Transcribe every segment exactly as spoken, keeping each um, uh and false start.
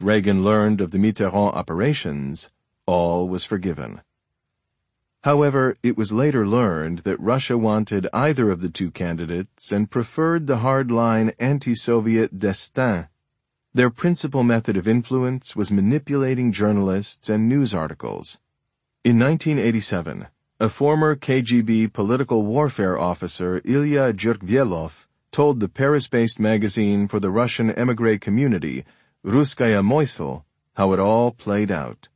Reagan learned of the Mitterrand operations, all was forgiven. However, it was later learned that Russia wanted either of the two candidates and preferred the hardline anti-Soviet Destin. Their principal method of influence was manipulating journalists and news articles. In nineteen eighty-seven, a former K G B political warfare officer, Ilya Djurgvelov, told the Paris-based magazine for the Russian emigre community, Russkaya Moisel, how it all played out.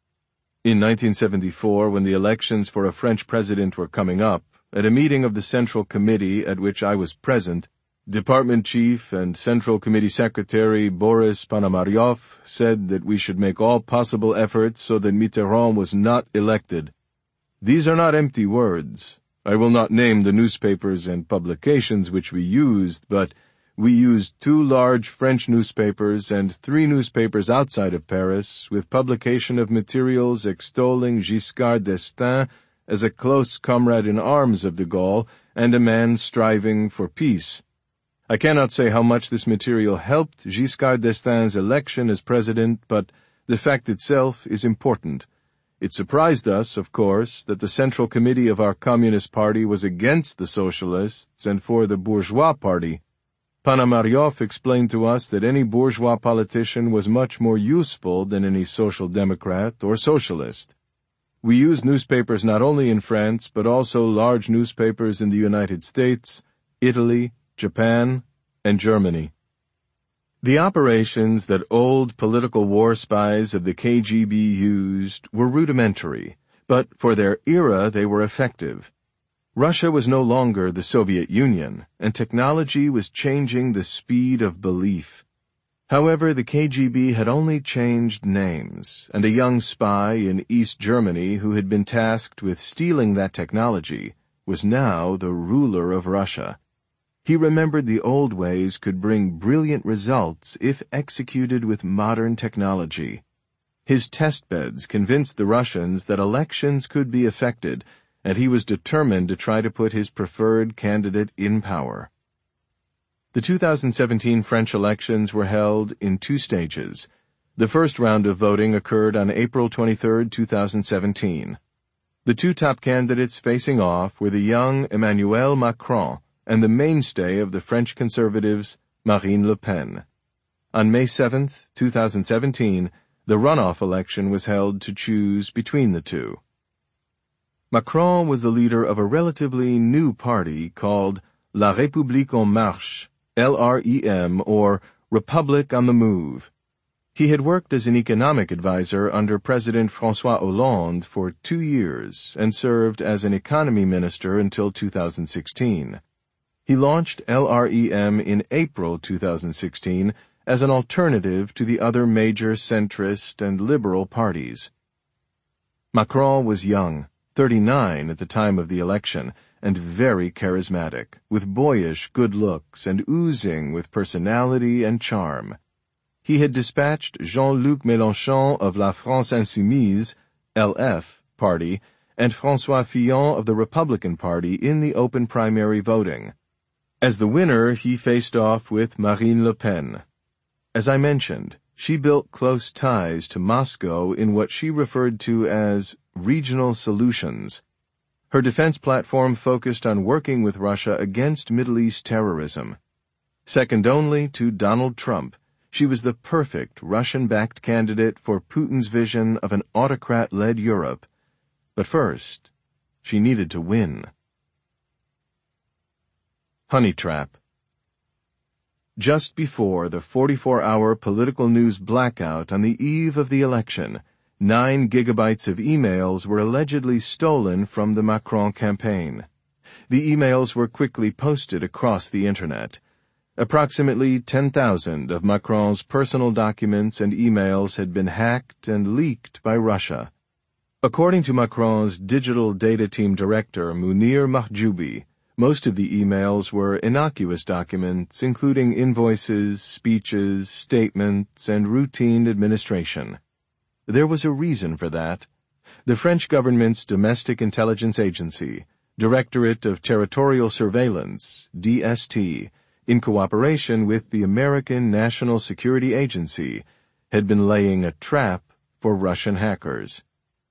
In nineteen seventy-four, when the elections for a French president were coming up, at a meeting of the Central Committee at which I was present, Department Chief and Central Committee Secretary Boris Ponomaryov said that we should make all possible efforts so that Mitterrand was not elected. These are not empty words. I will not name the newspapers and publications which we used, but we used two large French newspapers and three newspapers outside of Paris with publication of materials extolling Giscard d'Estaing as a close comrade in arms of de Gaulle and a man striving for peace. I cannot say how much this material helped Giscard d'Estaing's election as president, but the fact itself is important. It surprised us, of course, that the Central Committee of our Communist Party was against the Socialists and for the Bourgeois Party. Ponomaryov explained to us that any bourgeois politician was much more useful than any social democrat or socialist. We used newspapers not only in France, but also large newspapers in the United States, Italy, Japan, and Germany. The operations that old political war spies of the K G B used were rudimentary, but for their era they were effective. Russia was no longer the Soviet Union, and technology was changing the speed of belief. However, the K G B had only changed names, and a young spy in East Germany who had been tasked with stealing that technology was now the ruler of Russia. He remembered the old ways could bring brilliant results if executed with modern technology. His testbeds convinced the Russians that elections could be effected, and he was determined to try to put his preferred candidate in power. The two thousand seventeen French elections were held in two stages. The first round of voting occurred on April twenty-third, two thousand seventeen. The two top candidates facing off were the young Emmanuel Macron and the mainstay of the French conservatives, Marine Le Pen. On May seventh, two thousand seventeen, the runoff election was held to choose between the two. Macron was the leader of a relatively new party called La République en Marche, L R E M, or Republic on the Move. He had worked as an economic advisor under President François Hollande for two years and served as an economy minister until two thousand sixteen. He launched L R E M in April two thousand sixteen as an alternative to the other major centrist and liberal parties. Macron was young, thirty-nine at the time of the election, and very charismatic, with boyish good looks and oozing with personality and charm. He had dispatched Jean-Luc Mélenchon of La France Insoumise, L F, party, and François Fillon of the Republican Party in the open primary voting. As the winner, he faced off with Marine Le Pen. As I mentioned, she built close ties to Moscow in what she referred to as regional solutions. Her defense platform focused on working with Russia against Middle East terrorism. Second only to Donald Trump, she was the perfect Russian-backed candidate for Putin's vision of an autocrat-led Europe. But first, she needed to win. Honey Trap. Just before the forty-four hour political news blackout on the eve of the election, nine gigabytes of emails were allegedly stolen from the Macron campaign. The emails were quickly posted across the Internet. Approximately ten thousand of Macron's personal documents and emails had been hacked and leaked by Russia. According to Macron's digital data team director, Munir Mahjoubi, most of the emails were innocuous documents including invoices, speeches, statements, and routine administration. There was a reason for that. The French government's domestic intelligence agency, Directorate of Territorial Surveillance, D S T, in cooperation with the American National Security Agency, had been laying a trap for Russian hackers.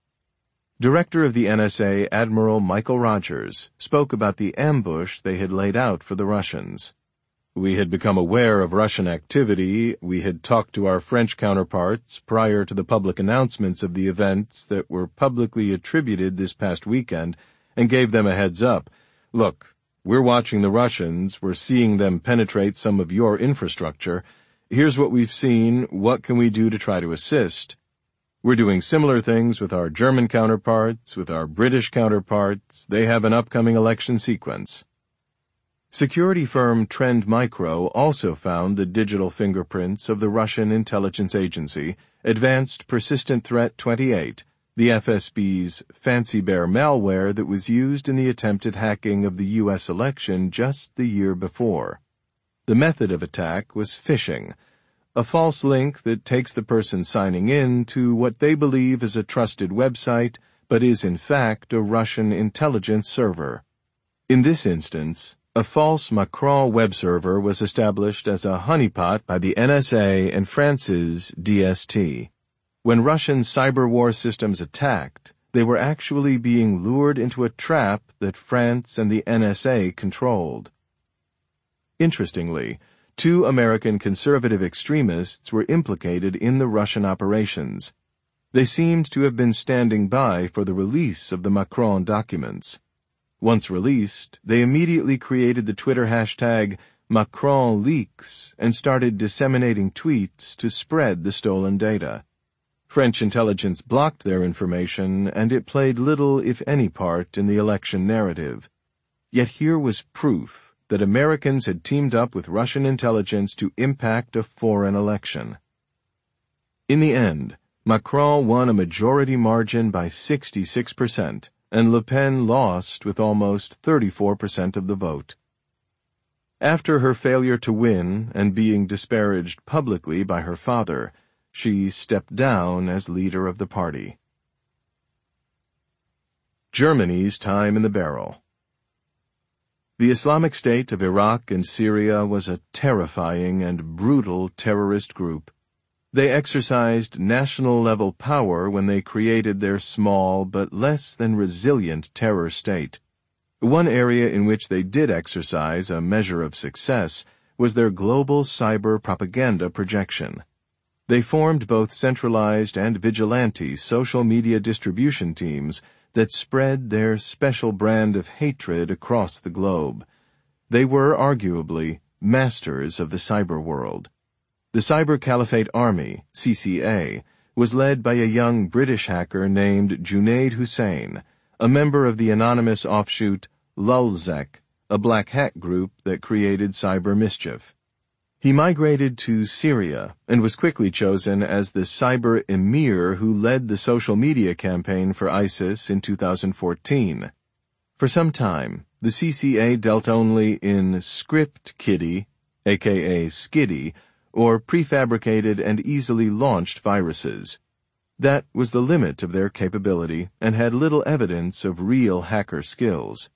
Director of the N S A, Admiral Michael Rogers, spoke about the ambush they had laid out for the Russians. "We had become aware of Russian activity. We had talked to our French counterparts prior to the public announcements of the events that were publicly attributed this past weekend and gave them a heads up. Look, we're watching the Russians. We're seeing them penetrate some of your infrastructure. Here's what we've seen. What can we do to try to assist? We're doing similar things with our German counterparts, with our British counterparts. They have an upcoming election sequence." Security firm Trend Micro also found the digital fingerprints of the Russian intelligence agency, Advanced Persistent Threat twenty-eight, the F S B's Fancy Bear malware that was used in the attempted hacking of the U S election just the year before. The method of attack was phishing, a false link that takes the person signing in to what they believe is a trusted website, but is in fact a Russian intelligence server. In this instance, a false Macron web server was established as a honeypot by the N S A and France's D S T. When Russian cyber war systems attacked, they were actually being lured into a trap that France and the N S A controlled. Interestingly, two American conservative extremists were implicated in the Russian operations. They seemed to have been standing by for the release of the Macron documents. Once released, they immediately created the Twitter hashtag Macron Leaks and started disseminating tweets to spread the stolen data. French intelligence blocked their information, and it played little, if any, part in the election narrative. Yet here was proof that Americans had teamed up with Russian intelligence to impact a foreign election. In the end, Macron won a majority margin by sixty-six percent, and Le Pen lost with almost thirty-four percent of the vote. After her failure to win and being disparaged publicly by her father, she stepped down as leader of the party. Germany's time in the barrel. The Islamic State of Iraq and Syria was a terrifying and brutal terrorist group. They exercised national-level power when they created their small but less than resilient terror state. One area in which they did exercise a measure of success was their global cyber propaganda projection. They formed both centralized and vigilante social media distribution teams that spread their special brand of hatred across the globe. They were arguably masters of the cyber world. The Cyber Caliphate Army, C C A, was led by a young British hacker named Junaid Hussain, a member of the anonymous offshoot Lulzec, a black hat group that created cyber mischief. He migrated to Syria and was quickly chosen as the cyber emir who led the social media campaign for ISIS in two thousand fourteen. For some time, the C C A dealt only in script kiddie, aka skiddy, or prefabricated and easily launched viruses. That was the limit of their capability and had little evidence of real hacker skills.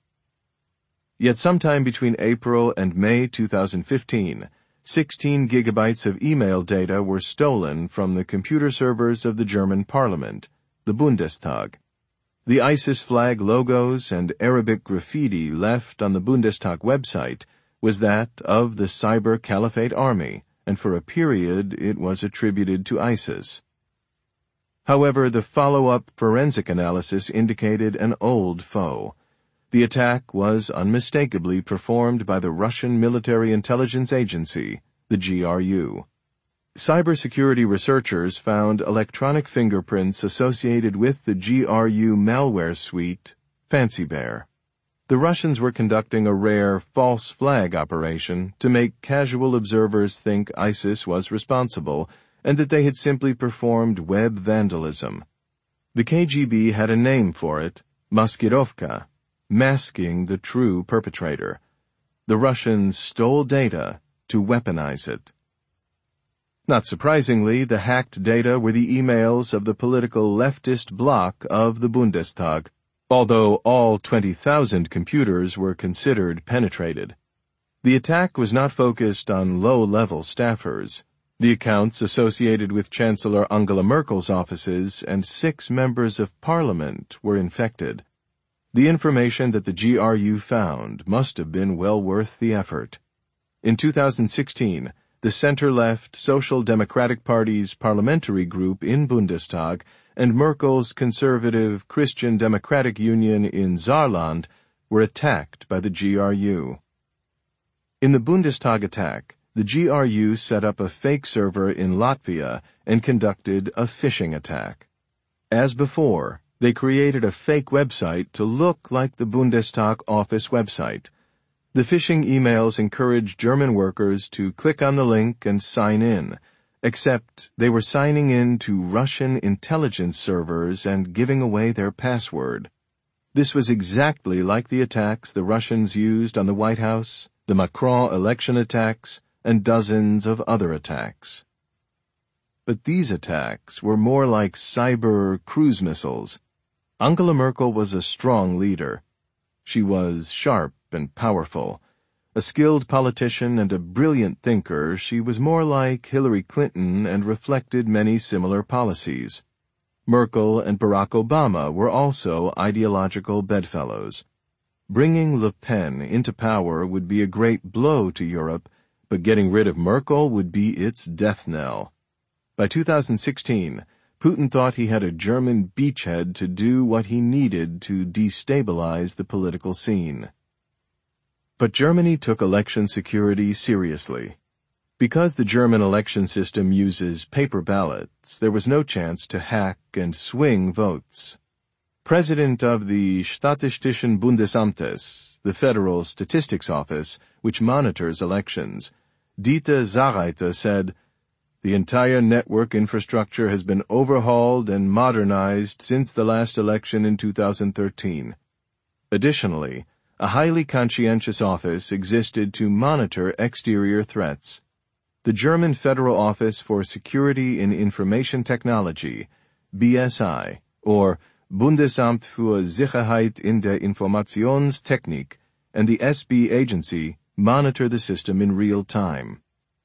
Yet sometime between April and May two thousand fifteen, sixteen gigabytes of email data were stolen from the computer servers of the German parliament, the Bundestag. The ISIS flag logos and Arabic graffiti left on the Bundestag website was that of the Cyber Caliphate Army, and for a period it was attributed to ISIS. However, the follow-up forensic analysis indicated an old foe. The attack was unmistakably performed by the Russian Military Intelligence Agency, the G R U. Cybersecurity researchers found electronic fingerprints associated with the G R U malware suite, Fancy Bear. The Russians were conducting a rare false flag operation to make casual observers think ISIS was responsible and that they had simply performed web vandalism. The K G B had a name for it, Maskirovka, masking the true perpetrator. The Russians stole data to weaponize it. Not surprisingly, the hacked data were the emails of the political leftist bloc of the Bundestag, although all twenty thousand computers were considered penetrated. The attack was not focused on low-level staffers. The accounts associated with Chancellor Angela Merkel's offices and six members of parliament were infected. The information that the G R U found must have been well worth the effort. In two thousand sixteen, the center-left Social Democratic Party's parliamentary group in Bundestag and Merkel's conservative Christian Democratic Union in Saarland were attacked by the G R U. In the Bundestag attack, the G R U set up a fake server in Latvia and conducted a phishing attack. As before, they created a fake website to look like the Bundestag office website. The phishing emails encouraged German workers to click on the link and sign in, except they were signing in to Russian intelligence servers and giving away their password. This was exactly like the attacks the Russians used on the White House, the Macron election attacks, and dozens of other attacks. But these attacks were more like cyber cruise missiles. Angela Merkel was a strong leader. She was sharp and powerful. A skilled politician and a brilliant thinker, she was more like Hillary Clinton and reflected many similar policies. Merkel and Barack Obama were also ideological bedfellows. Bringing Le Pen into power would be a great blow to Europe, but getting rid of Merkel would be its death knell. By two thousand sixteen, Putin thought he had a German beachhead to do what he needed to destabilize the political scene. But Germany took election security seriously. Because the German election system uses paper ballots, there was no chance to hack and swing votes. President of the Statistischen Bundesamtes, the Federal Statistics Office, which monitors elections, Dieter Zahreiter said, "The entire network infrastructure has been overhauled and modernized since the last election in two thousand thirteen. Additionally, a highly conscientious office existed to monitor exterior threats. The German Federal Office for Security in Information Technology, B S I, or Bundesamt für Sicherheit in der Informationstechnik, and the S B agency monitor the system in real time."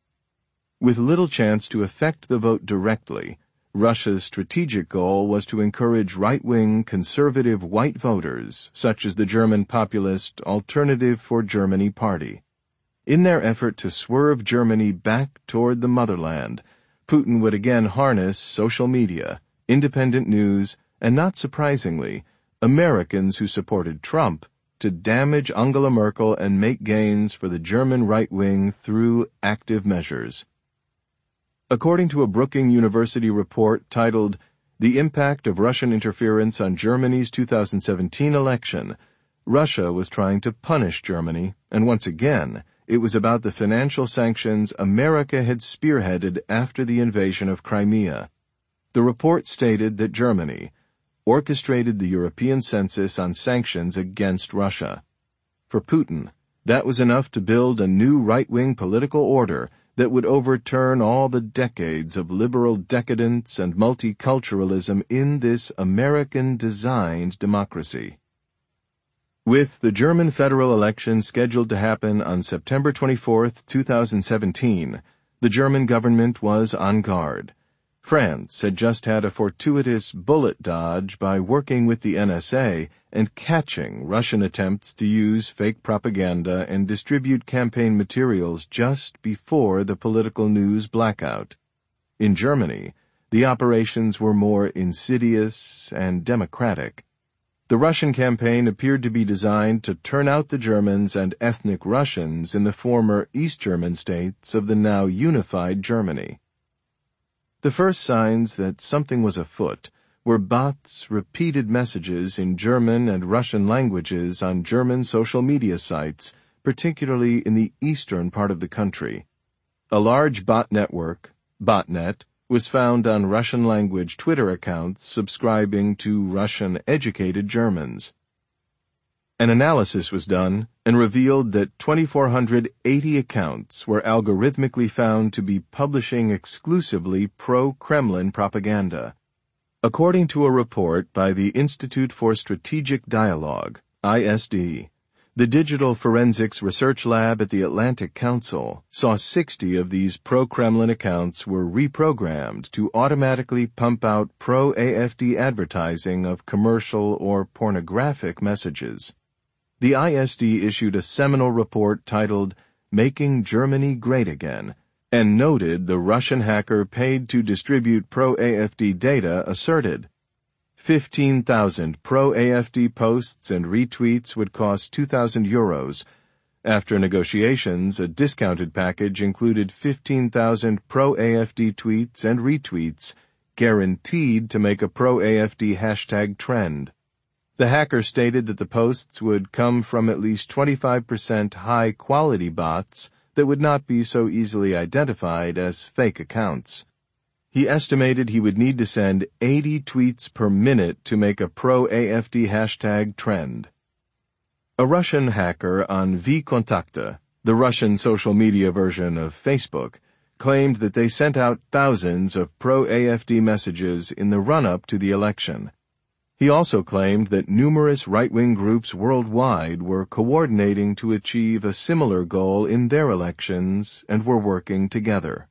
With little chance to affect the vote directly, Russia's strategic goal was to encourage right-wing conservative white voters, such as the German populist Alternative for Germany party. In their effort to swerve Germany back toward the motherland, Putin would again harness social media, independent news, and not surprisingly, Americans who supported Trump to damage Angela Merkel and make gains for the German right wing through active measures. According to a Brookings University report titled The Impact of Russian Interference on Germany's two thousand seventeen Election, Russia was trying to punish Germany, and once again, it was about the financial sanctions America had spearheaded after the invasion of Crimea. The report stated that Germany orchestrated the European census on sanctions against Russia. For Putin, that was enough to build a new right-wing political order that would overturn all the decades of liberal decadence and multiculturalism in this American-designed democracy. With the German federal election scheduled to happen on September twenty-fourth, two thousand seventeen, the German government was on guard. France had just had a fortuitous bullet dodge by working with the N S A and catching Russian attempts to use fake propaganda and distribute campaign materials just before the political news blackout. In Germany, the operations were more insidious and democratic. The Russian campaign appeared to be designed to turn out the Germans and ethnic Russians in the former East German states of the now unified Germany. The first signs that something was afoot were bots' repeated messages in German and Russian languages on German social media sites, particularly in the eastern part of the country. A large bot network, Botnet, was found on Russian-language Twitter accounts subscribing to Russian-educated Germans. An analysis was done and revealed that two thousand four hundred eighty accounts were algorithmically found to be publishing exclusively pro-Kremlin propaganda. According to a report by the Institute for Strategic Dialogue, I S D, The Digital Forensics Research Lab at the Atlantic Council saw sixty of these pro-Kremlin accounts were reprogrammed to automatically pump out pro-A F D advertising of commercial or pornographic messages. The I S D issued a seminal report titled Making Germany Great Again, and noted the Russian hacker paid to distribute pro-A F D data asserted fifteen thousand pro-A F D posts and retweets would cost two thousand euros. After negotiations, a discounted package included fifteen thousand pro-A F D tweets and retweets, guaranteed to make a pro-A F D hashtag trend. The hacker stated that the posts would come from at least twenty-five percent high-quality bots that would not be so easily identified as fake accounts. He estimated he would need to send eighty tweets per minute to make a pro-A F D hashtag trend. A Russian hacker on VKontakte, the Russian social media version of Facebook, claimed that they sent out thousands of pro-A F D messages in the run-up to the election. He also claimed that numerous right-wing groups worldwide were coordinating to achieve a similar goal in their elections and were working together.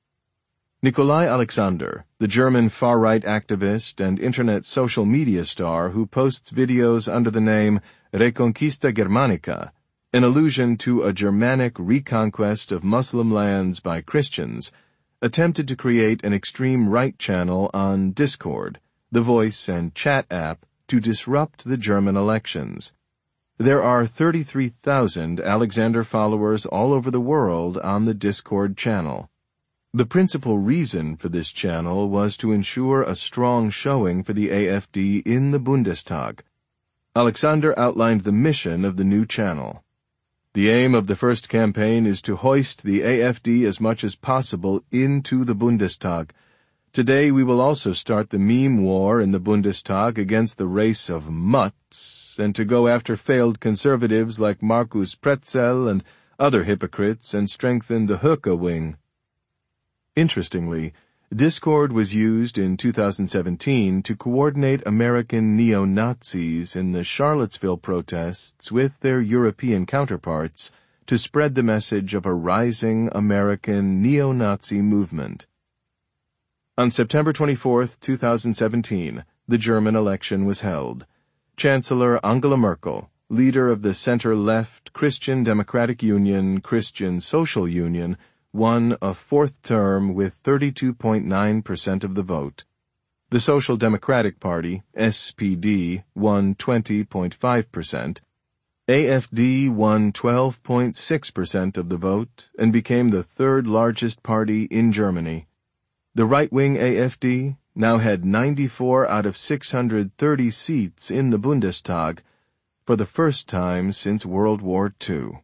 Nikolai Alexander, the German far-right activist and internet social media star who posts videos under the name Reconquista Germanica, an allusion to a Germanic reconquest of Muslim lands by Christians, attempted to create an extreme right channel on Discord, the voice and chat app, to disrupt the German elections. There are thirty-three thousand Alexander followers all over the world on the Discord channel. The principal reason for this channel was to ensure a strong showing for the A F D in the Bundestag. Alexander outlined the mission of the new channel. The aim of the first campaign is to hoist the A F D as much as possible into the Bundestag. Today we will also start the meme war in the Bundestag against the race of mutts, and to go after failed conservatives like Markus Pretzel and other hypocrites and strengthen the Höcke wing. Interestingly, Discord was used in two thousand seventeen to coordinate American neo-Nazis in the Charlottesville protests with their European counterparts to spread the message of a rising American neo-Nazi movement. On September twenty-fourth, two thousand seventeen, the German election was held. Chancellor Angela Merkel, leader of the center-left Christian Democratic Union, Christian Social Union, won a fourth term with thirty-two point nine percent of the vote. The Social Democratic Party, S P D, won twenty point five percent. A F D won twelve point six percent of the vote and became the third largest party in Germany. The right-wing A F D now had ninety-four out of six hundred thirty seats in the Bundestag for the first time since World War Two.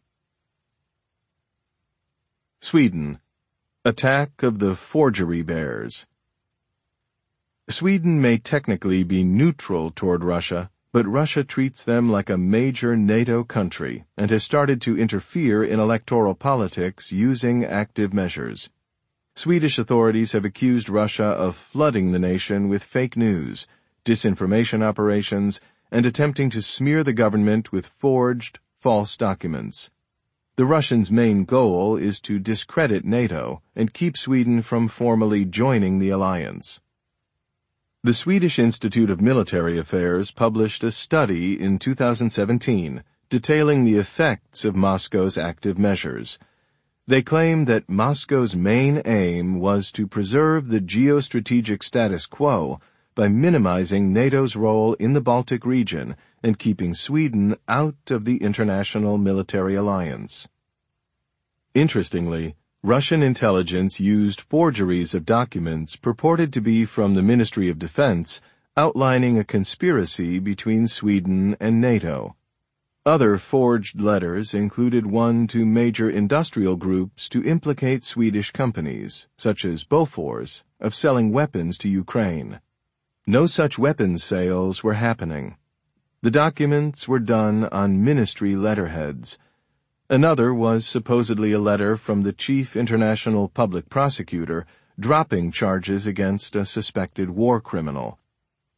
Sweden. Attack of the Forgery Bears. Sweden may technically be neutral toward Russia, but Russia treats them like a major NATO country and has started to interfere in electoral politics using active measures. Swedish authorities have accused Russia of flooding the nation with fake news, disinformation operations, and attempting to smear the government with forged, false documents. The Russians' main goal is to discredit NATO and keep Sweden from formally joining the alliance. The Swedish Institute of Military Affairs published a study in two thousand seventeen detailing the effects of Moscow's active measures. They claim that Moscow's main aim was to preserve the geostrategic status quo by minimizing NATO's role in the Baltic region and keeping Sweden out of the international military alliance. Interestingly, Russian intelligence used forgeries of documents purported to be from the Ministry of Defense outlining a conspiracy between Sweden and NATO. Other forged letters included one to major industrial groups to implicate Swedish companies, such as Bofors, of selling weapons to Ukraine. No such weapons sales were happening. The documents were done on ministry letterheads. Another was supposedly a letter from the chief international public prosecutor dropping charges against a suspected war criminal.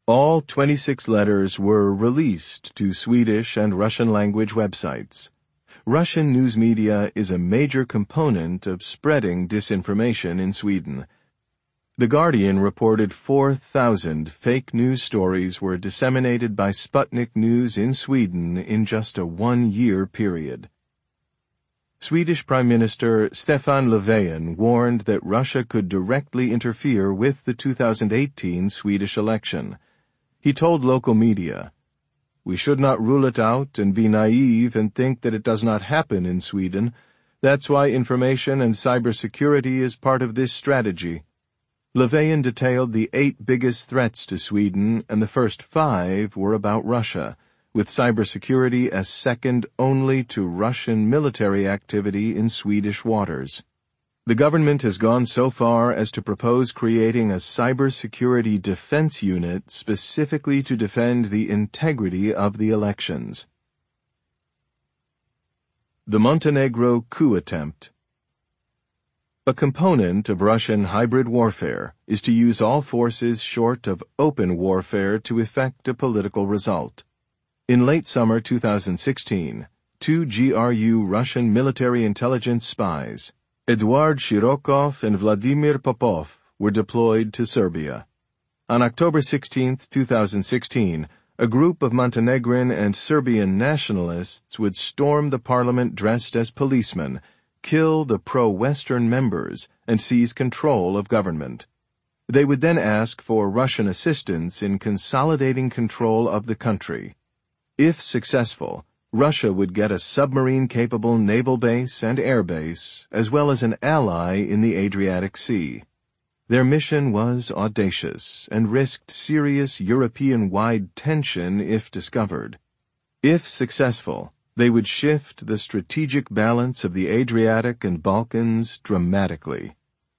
All twenty-six letters were released to Swedish and Russian language websites. Russian news media is a major component of spreading disinformation in Sweden. The Guardian reported four thousand fake news stories were disseminated by Sputnik News in Sweden in just a one-year period. Swedish Prime Minister Stefan Löfven warned that Russia could directly interfere with the two thousand eighteen Swedish election. He told local media, "We should not rule it out and be naive and think that it does not happen in Sweden. That's why information and cybersecurity is part of this strategy." Löfven detailed the eight biggest threats to Sweden, and the first five were about Russia, with cybersecurity as second only to Russian military activity in Swedish waters. The government has gone so far as to propose creating a cybersecurity defense unit specifically to defend the integrity of the elections. The Montenegro coup attempt. A component of Russian hybrid warfare is to use all forces short of open warfare to effect a political result. In late summer two thousand sixteen, two G R U Russian military intelligence spies, Eduard Shirokov and Vladimir Popov, were deployed to Serbia. On October sixteenth, two thousand sixteen, a group of Montenegrin and Serbian nationalists would storm the parliament dressed as policemen, kill the pro-Western members, and seize control of government. They would then ask for Russian assistance in consolidating control of the country. If successful, Russia would get a submarine-capable naval base and air base, as well as an ally in the Adriatic Sea. Their mission was audacious and risked serious European-wide tension if discovered. If successful, they would shift the strategic balance of the Adriatic and Balkans dramatically.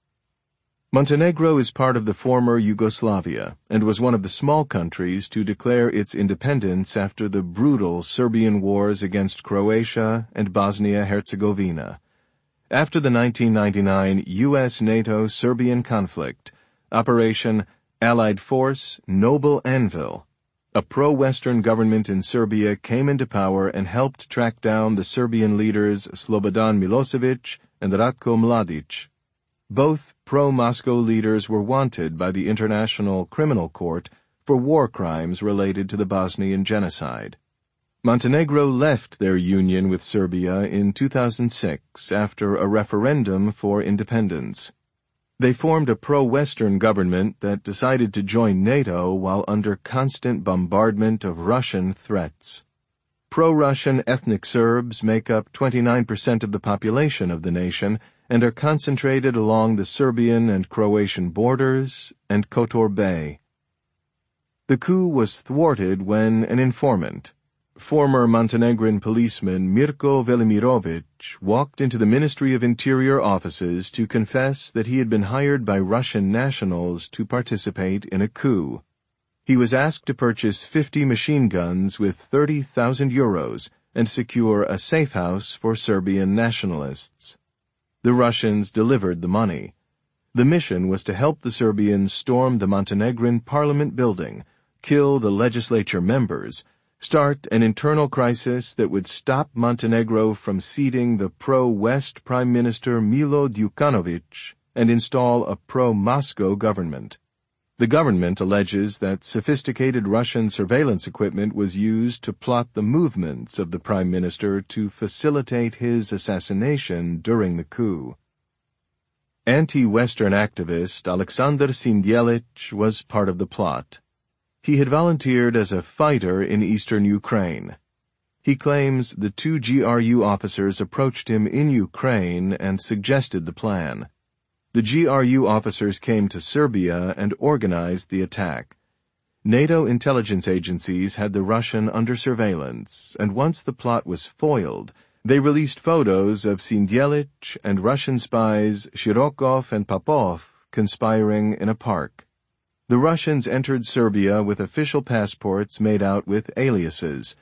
Montenegro is part of the former Yugoslavia and was one of the small countries to declare its independence after the brutal Serbian wars against Croatia and Bosnia-Herzegovina. After the nineteen ninety-nine U S NATO Serbian conflict, Operation Allied Force Noble Anvil, a pro-Western government in Serbia came into power and helped track down the Serbian leaders Slobodan Milosevic and Ratko Mladic. Both pro-Moscow leaders were wanted by the International Criminal Court for war crimes related to the Bosnian genocide. Montenegro left their union with Serbia in two thousand six after a referendum for independence. They formed a pro-Western government that decided to join NATO while under constant bombardment of Russian threats. Pro-Russian ethnic Serbs make up twenty-nine percent of the population of the nation and are concentrated along the Serbian and Croatian borders and Kotor Bay. The coup was thwarted when an informant, former Montenegrin policeman Mirko Velimirovic, walked into the Ministry of Interior offices to confess that he had been hired by Russian nationals to participate in a coup. He was asked to purchase fifty machine guns with thirty thousand euros and secure a safe house for Serbian nationalists. The Russians delivered the money. The mission was to help the Serbians storm the Montenegrin parliament building, kill the legislature members, start an internal crisis that would stop Montenegro from seating the pro-West Prime Minister Milo Djukanovic and install a pro-Moscow government. The government alleges that sophisticated Russian surveillance equipment was used to plot the movements of the Prime Minister to facilitate his assassination during the coup. Anti-Western activist Alexander Sindielic was part of the plot. He had volunteered as a fighter in eastern Ukraine. He claims the two G R U officers approached him in Ukraine and suggested the plan. The G R U officers came to Serbia and organized the attack. NATO intelligence agencies had the Russian under surveillance, and once the plot was foiled, they released photos of Sindielic and Russian spies Shirokov and Popov conspiring in a park. The Russians entered Serbia with official passports made out with aliases.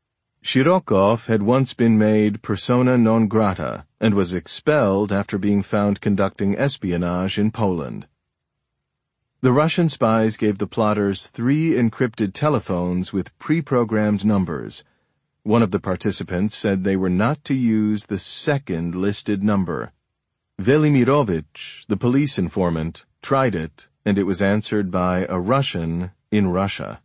Shirokov had once been made persona non grata and was expelled after being found conducting espionage in Poland. The Russian spies gave the plotters three encrypted telephones with pre-programmed numbers. One of the participants said they were not to use the second listed number. Velimirovich, the police informant, tried it, and it was answered by a Russian in Russia.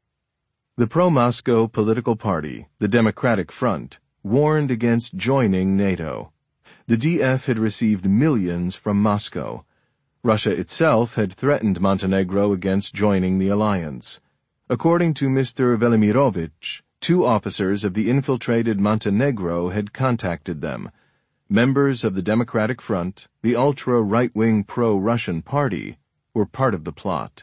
The pro-Moscow political party, the Democratic Front, warned against joining NATO. The D F had received millions from Moscow. Russia itself had threatened Montenegro against joining the alliance. According to Mister Velimirovich, two officers of the infiltrated Montenegro had contacted them. Members of the Democratic Front, the ultra-right-wing pro-Russian party, were part of the plot.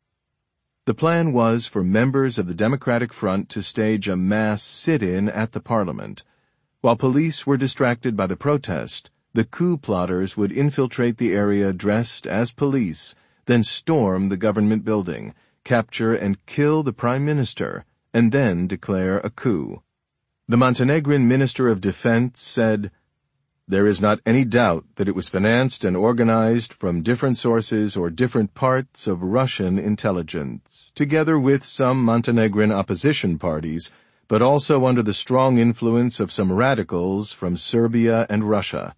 The plan was for members of the Democratic Front to stage a mass sit-in at the parliament. While police were distracted by the protest, the coup plotters would infiltrate the area dressed as police, then storm the government building, capture and kill the prime minister, and then declare a coup. The Montenegrin Minister of Defense said, "There is not any doubt that it was financed and organized from different sources or different parts of Russian intelligence, together with some Montenegrin opposition parties, but also under the strong influence of some radicals from Serbia and Russia."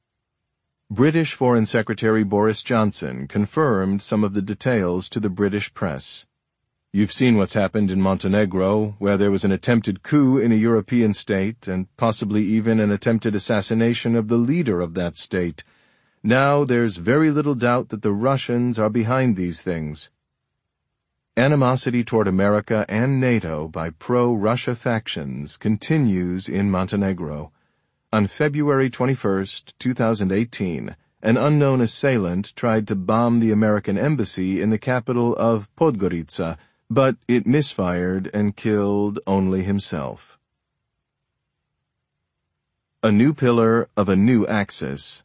British Foreign Secretary Boris Johnson confirmed some of the details to the British press. "You've seen what's happened in Montenegro, where there was an attempted coup in a European state and possibly even an attempted assassination of the leader of that state. Now there's very little doubt that the Russians are behind these things." Animosity toward America and NATO by pro-Russia factions continues in Montenegro. On February twenty-first, two thousand eighteen, an unknown assailant tried to bomb the American embassy in the capital of Podgorica, but it misfired and killed only himself. A new pillar of a new axis.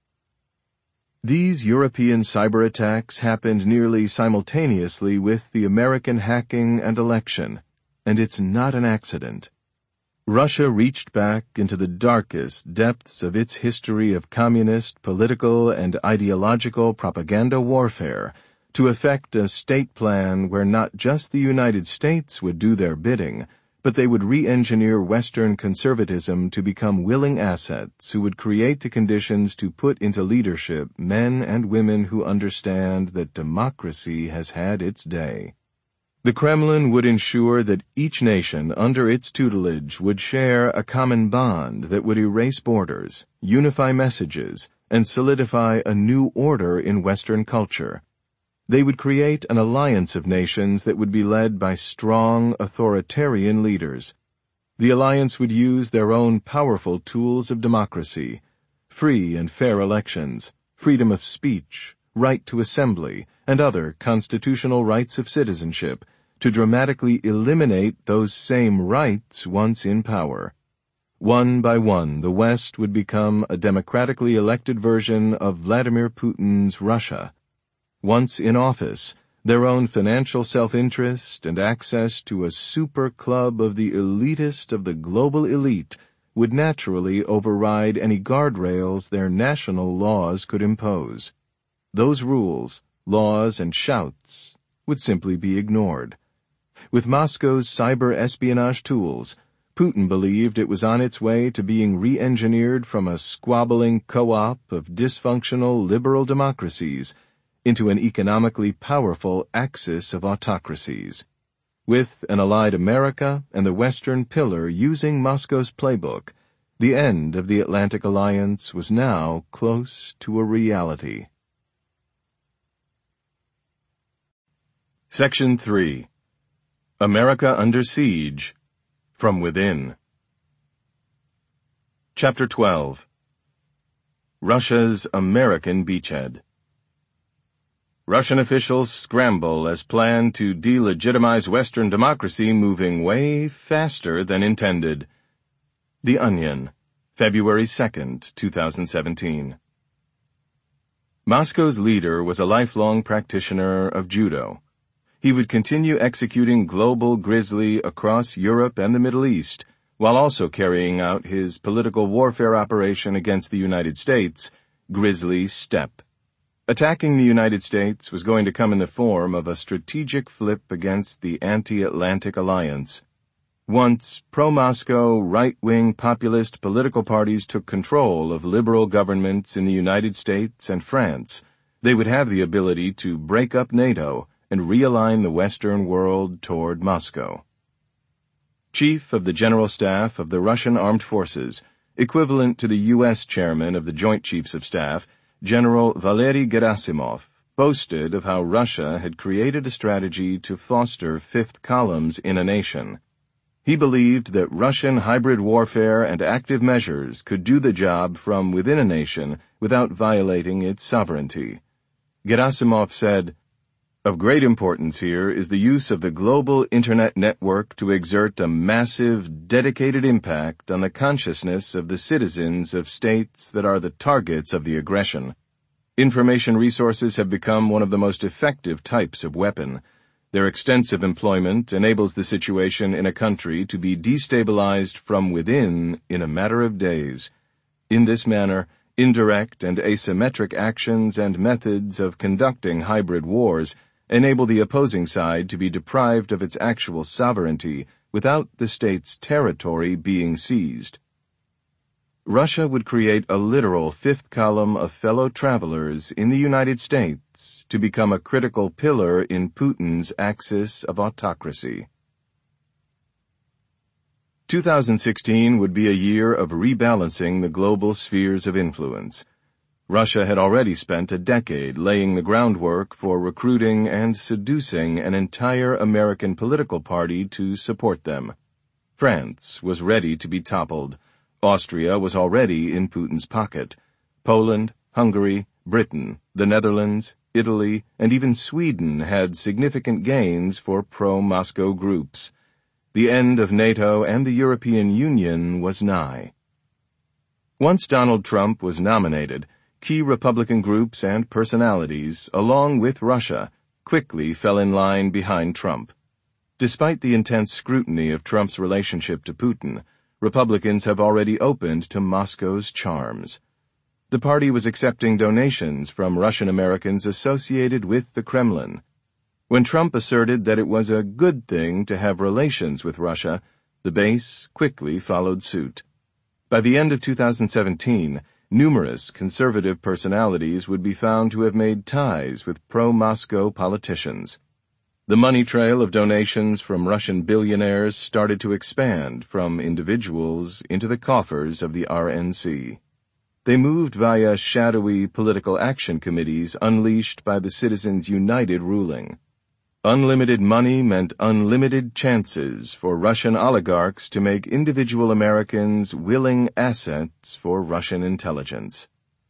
These European cyber attacks happened nearly simultaneously with the American hacking and election, and it's not an accident. Russia reached back into the darkest depths of its history of communist, political, and ideological propaganda warfare to effect a state plan where not just the United States would do their bidding, but they would re-engineer Western conservatism to become willing assets who would create the conditions to put into leadership men and women who understand that democracy has had its day. The Kremlin would ensure that each nation under its tutelage would share a common bond that would erase borders, unify messages, and solidify a new order in Western culture. They would create an alliance of nations that would be led by strong, authoritarian leaders. The alliance would use their own powerful tools of democracy, free and fair elections, freedom of speech, right to assembly, and other constitutional rights of citizenship, to dramatically eliminate those same rights once in power. One by one, the West would become a democratically elected version of Vladimir Putin's Russia. Once in office, their own financial self-interest and access to a super club of the elitist of the global elite would naturally override any guardrails their national laws could impose. Those rules, laws, and shouts would simply be ignored. With Moscow's cyber espionage tools, Putin believed it was on its way to being re-engineered from a squabbling co-op of dysfunctional liberal democracies into an economically powerful axis of autocracies. With an allied America and the Western pillar using Moscow's playbook, the end of the Atlantic Alliance was now close to a reality. Section three. America Under Siege, From Within. Chapter twelve. Russia's American Beachhead. Russian officials scramble as plan to delegitimize Western democracy moving way faster than intended. The Onion, February second, two thousand seventeen. Moscow's leader was a lifelong practitioner of judo. He would continue executing global grizzly across Europe and the Middle East, while also carrying out his political warfare operation against the United States, Grizzly Steppe. Attacking the United States was going to come in the form of a strategic flip against the anti-Atlantic alliance. Once pro-Moscow, right-wing populist political parties took control of liberal governments in the United States and France, they would have the ability to break up NATO and realign the Western world toward Moscow. Chief of the General Staff of the Russian Armed Forces, equivalent to the U S Chairman of the Joint Chiefs of Staff, General Valery Gerasimov, boasted of how Russia had created a strategy to foster fifth columns in a nation. He believed that Russian hybrid warfare and active measures could do the job from within a nation without violating its sovereignty. Gerasimov said, "Of great importance here is the use of the global Internet network to exert a massive, dedicated impact on the consciousness of the citizens of states that are the targets of the aggression. Information resources have become one of the most effective types of weapon. Their extensive employment enables the situation in a country to be destabilized from within in a matter of days. In this manner, indirect and asymmetric actions and methods of conducting hybrid wars enable the opposing side to be deprived of its actual sovereignty without the state's territory being seized." Russia would create a literal fifth column of fellow travelers in the United States to become a critical pillar in Putin's axis of autocracy. two thousand sixteen would be a year of rebalancing the global spheres of influence. Russia had already spent a decade laying the groundwork for recruiting and seducing an entire American political party to support them. France was ready to be toppled. Austria was already in Putin's pocket. Poland, Hungary, Britain, the Netherlands, Italy, and even Sweden had significant gains for pro-Moscow groups. The end of NATO and the European Union was nigh. Once Donald Trump was nominated, key Republican groups and personalities, along with Russia, quickly fell in line behind Trump. Despite the intense scrutiny of Trump's relationship to Putin, Republicans have already opened to Moscow's charms. The party was accepting donations from Russian Americans associated with the Kremlin. When Trump asserted that it was a good thing to have relations with Russia, the base quickly followed suit. By the end of two thousand seventeen, numerous conservative personalities would be found to have made ties with pro-Moscow politicians. The money trail of donations from Russian billionaires started to expand from individuals into the coffers of the R N C. They moved via shadowy political action committees unleashed by the Citizens United ruling. Unlimited money meant unlimited chances for Russian oligarchs to make individual Americans willing assets for Russian intelligence.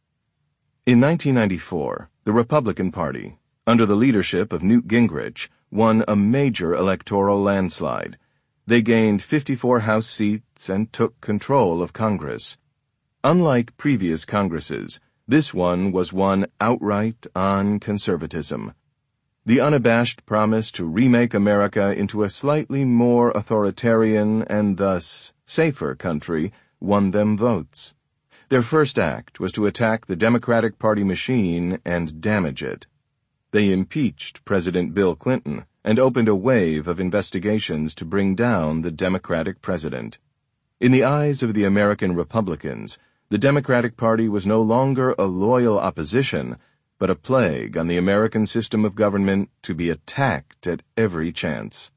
In nineteen ninety-four, the Republican Party, under the leadership of Newt Gingrich, won a major electoral landslide. They gained fifty-four House seats and took control of Congress. Unlike previous Congresses, this one was won outright on conservatism. The unabashed promise to remake America into a slightly more authoritarian and thus safer country won them votes. Their first act was to attack the Democratic Party machine and damage it. They impeached President Bill Clinton and opened a wave of investigations to bring down the Democratic president. In the eyes of the American Republicans, the Democratic Party was no longer a loyal opposition, but a plague on the American system of government to be attacked at every chance.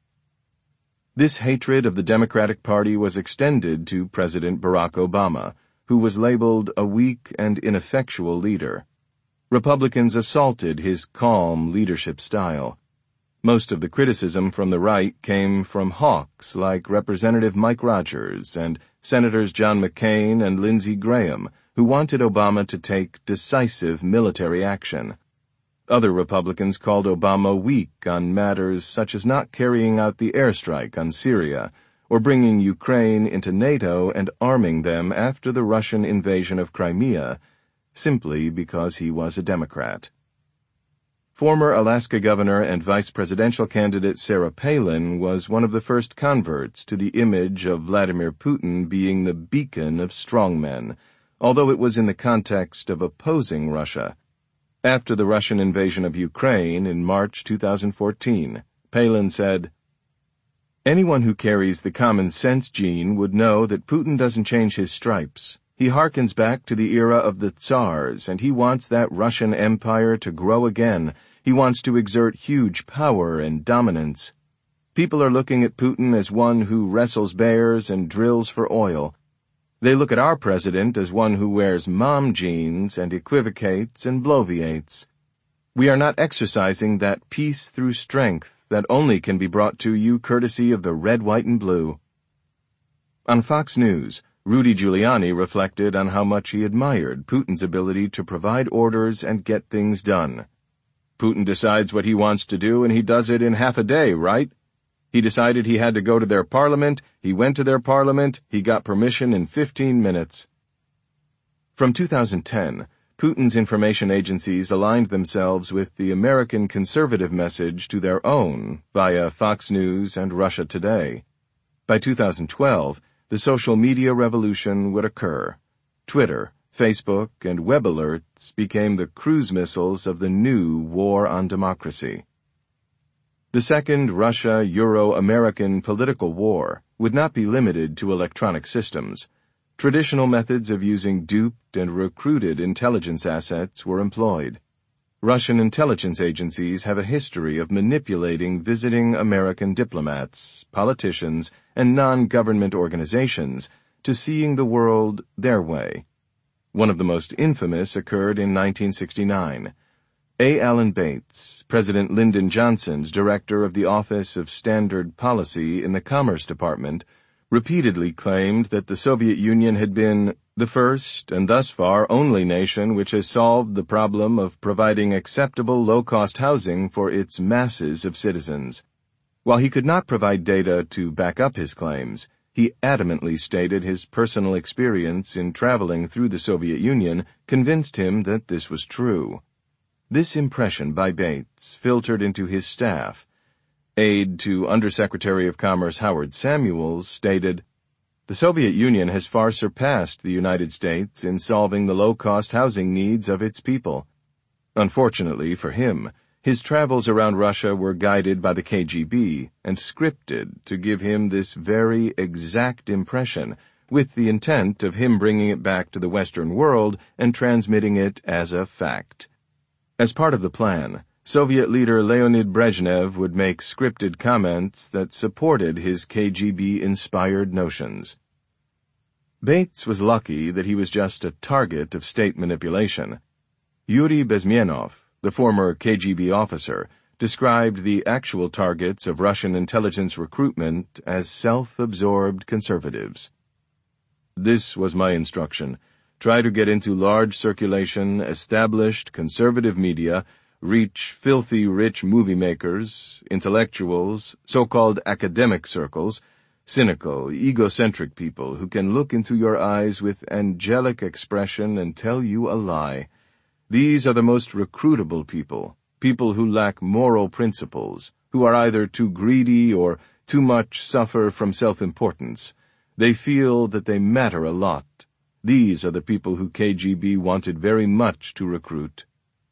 This hatred of the Democratic Party was extended to President Barack Obama, who was labeled a weak and ineffectual leader. Republicans assaulted his calm leadership style. Most of the criticism from the right came from hawks like Representative Mike Rogers and Senators John McCain and Lindsey Graham, who wanted Obama to take decisive military action. Other Republicans called Obama weak on matters such as not carrying out the airstrike on Syria or bringing Ukraine into NATO and arming them after the Russian invasion of Crimea, simply because he was a Democrat. Former Alaska Governor and Vice Presidential candidate Sarah Palin was one of the first converts to the image of Vladimir Putin being the beacon of strongmen, although it was in the context of opposing Russia. After the Russian invasion of Ukraine in March two thousand fourteen, Palin said, "Anyone who carries the common sense gene would know that Putin doesn't change his stripes. He harkens back to the era of the Tsars, and he wants that Russian empire to grow again. He wants to exert huge power and dominance. People are looking at Putin as one who wrestles bears and drills for oil. They look at our president as one who wears mom jeans and equivocates and bloviates. We are not exercising that peace through strength that only can be brought to you courtesy of the red, white, and blue." On Fox News, Rudy Giuliani reflected on how much he admired Putin's ability to provide orders and get things done. "Putin decides what he wants to do, and he does it in half a day, right? He decided he had to go to their parliament, he went to their parliament, he got permission in fifteen minutes. From two thousand ten, Putin's information agencies aligned themselves with the American conservative message to their own via Fox News and Russia Today. By two thousand twelve, the social media revolution would occur. Twitter, Facebook, and web alerts became the cruise missiles of the new war on democracy. The second Russia-Euro-American political war would not be limited to electronic systems. Traditional methods of using duped and recruited intelligence assets were employed. Russian intelligence agencies have a history of manipulating visiting American diplomats, politicians, and non-government organizations to seeing the world their way. One of the most infamous occurred in nineteen sixty-nine. A. Allen Bates, President Lyndon Johnson's director of the Office of Standard Policy in the Commerce Department, repeatedly claimed that the Soviet Union had been the first and thus far only nation which has solved the problem of providing acceptable low-cost housing for its masses of citizens. While he could not provide data to back up his claims, he adamantly stated his personal experience in traveling through the Soviet Union convinced him that this was true. This impression by Bates filtered into his staff. Aide to Undersecretary of Commerce Howard Samuels stated, "The Soviet Union has far surpassed the United States in solving the low-cost housing needs of its people." Unfortunately for him, his travels around Russia were guided by the K G B and scripted to give him this very exact impression, with the intent of him bringing it back to the Western world and transmitting it as a fact. As part of the plan, Soviet leader Leonid Brezhnev would make scripted comments that supported his K G B-inspired notions. Bates was lucky that he was just a target of state manipulation. Yuri Bezmenov, the former K G B officer, described the actual targets of Russian intelligence recruitment as self-absorbed conservatives. "This was my instruction. Try to get into large circulation, established conservative media, reach filthy rich movie makers, intellectuals, so-called academic circles, cynical, egocentric people who can look into your eyes with angelic expression and tell you a lie. These are the most recruitable people, people who lack moral principles, who are either too greedy or too much suffer from self-importance. They feel that they matter a lot. These are the people who K G B wanted very much to recruit."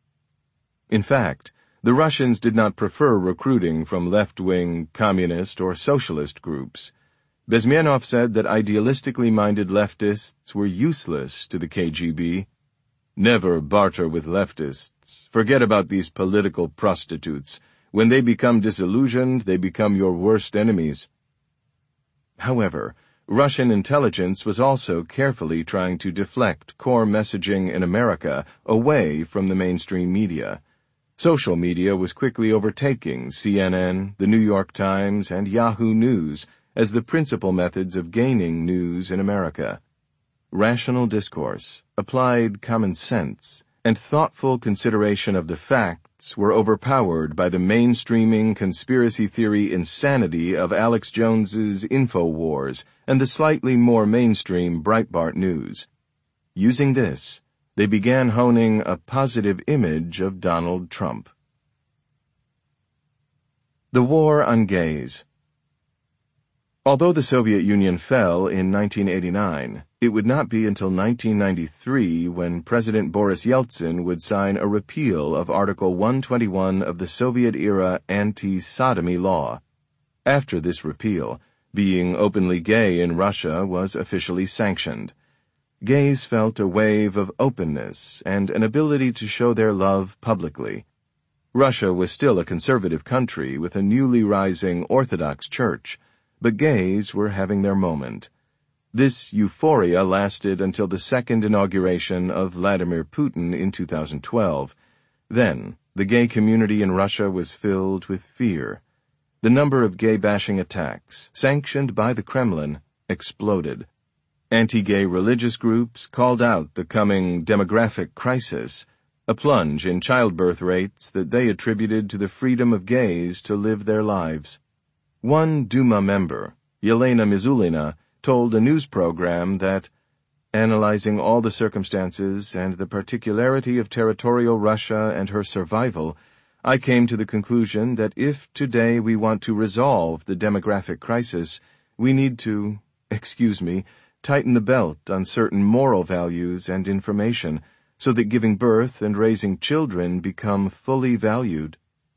In fact, the Russians did not prefer recruiting from left-wing, communist, or socialist groups. Bezmenov said that idealistically minded leftists were useless to the K G B. "Never barter with leftists. Forget about these political prostitutes. When they become disillusioned, they become your worst enemies." However, Russian intelligence was also carefully trying to deflect core messaging in America away from the mainstream media. Social media was quickly overtaking C N N, the New York Times, and Yahoo News as the principal methods of gaining news in America. Rational discourse, applied common sense, and thoughtful consideration of the facts were overpowered by the mainstreaming conspiracy theory insanity of Alex Jones's InfoWars and the slightly more mainstream Breitbart News. Using this, they began honing a positive image of Donald Trump. The War on Gays. Although the Soviet Union fell in nineteen eighty-nine, it would not be until nineteen ninety-three when President Boris Yeltsin would sign a repeal of Article one twenty-one of the Soviet-era anti-sodomy law. After this repeal, being openly gay in Russia was officially sanctioned. Gays felt a wave of openness and an ability to show their love publicly. Russia was still a conservative country with a newly rising Orthodox Church, but gays were having their moment. This euphoria lasted until the second inauguration of Vladimir Putin in two thousand twelve. Then, the gay community in Russia was filled with fear. The number of gay-bashing attacks, sanctioned by the Kremlin, exploded. Anti-gay religious groups called out the coming demographic crisis, a plunge in childbirth rates that they attributed to the freedom of gays to live their lives. One Duma member, Yelena Mizulina, told a news program that, analyzing all the circumstances and the particularity of territorial Russia and her survival, I came to the conclusion that if today we want to resolve the demographic crisis, we need to, excuse me, tighten the belt on certain moral values and information so that giving birth and raising children become fully valued.